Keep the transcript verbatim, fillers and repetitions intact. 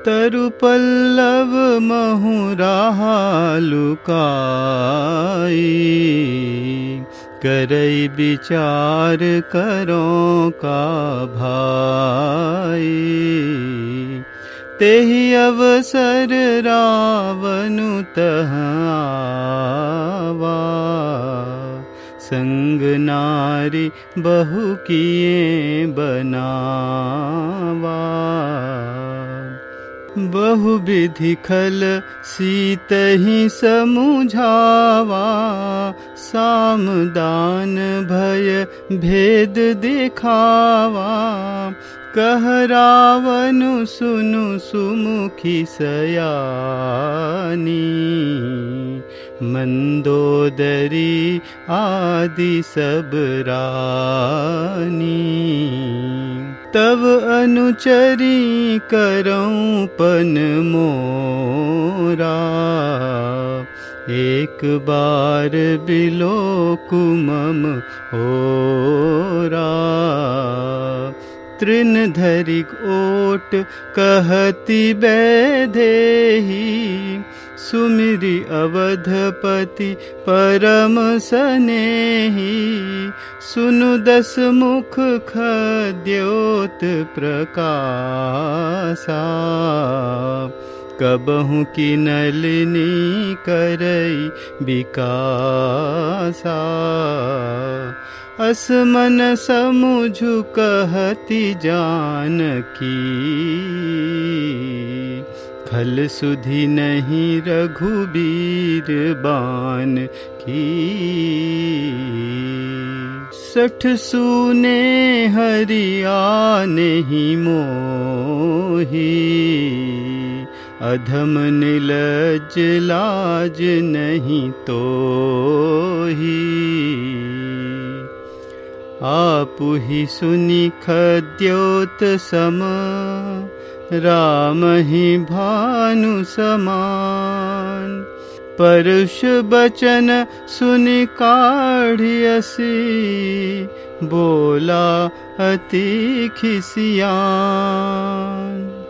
तरु पल्लव महु राहा लुकाई, करई विचार करो का भाई। तेहि अवसर रावनु तहाँ आवा, संग नारी बहु किए बनावा। बहु विधि खल सीतहि समुझावा, साम दान भय भेद दिखावा। कह रावनु सुनु सुमुखी सयानी, मंदोदरी आदि सब रानी। तब अनुचरी करऊं पन मोरा, एक बार बिलोकु मम ओरा। तृण धरि ओट कहती बैदेही, सुमिरि अवधपति परम सनेही। सुनु दस मुख खद्योत प्रकाशा, कबहु की नलिनी करई विकासा। असमन समुझु कहती जानकी, खल सुधि नहीं रघुबीर बान की। सठ सूने हरिया नहीं मोही, अधम निलज लाज नहीं तोही। आपु ही सुनि खद्योत सम, राम ही भानु समान। परुष बचन सुनि काढ़ियसी, बोला अति खिसियान।